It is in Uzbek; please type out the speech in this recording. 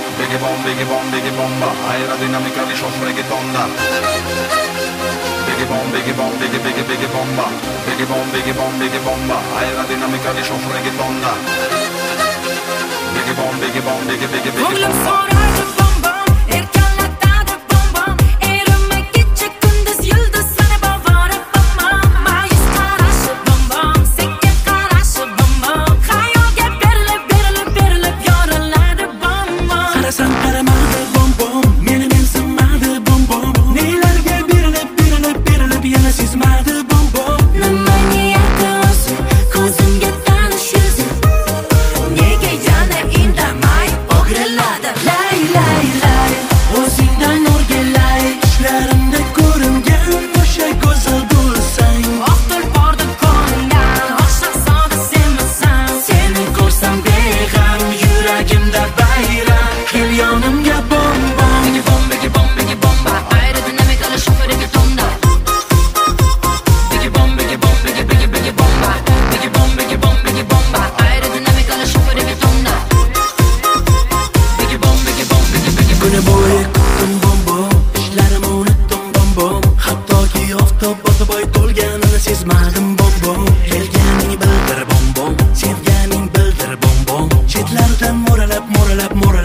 Biggie bomba, aerodinamica di show reggaetonda. Biggie bomba, biggie bomba, aerodinamica di show reggaetonda. Biggie bomb. Oğlum sorardı bom bom, erkanlattı bom bom. Erime gece gündüz yıldızları bavarı bom bom. Mayıs karaşı bom bom, sekke karaşı bom bom. Hayalga berilip yoruladı bom bom. Qarasam qaramadı bom bom, meni mensimadi bom bom. Nelarga berilib yana sezmadi bom bom. Nima niyati o'zi, ko'zimga tanish yuzi. Nega yana indamay o'giriladi? Lay lay lay, o'zingdan o'rgilay. Tushlarimda ko'ringan o'sha go'zal bo'lsang. Oq tulporda ko'ringan oq shahzoda senmisan? Seni ko'rsam beg'am, yuragimda bayram. Kel yonimga bom bom. Biggie bomba, aerodinamika la show reggaetonda. Biggie bomba. Biggie bomba, aerodinamika la show reggaetonda. Biggie bomb. Kuni bo'yi kutdim bom bom, ishlarimni unutdim bom bom. Hattoki oftob botib oy to'lganini sezmadim bom bom. Kelganing bildir bom bom, sevganing bildir bom bom. Chetlardan mo'ralab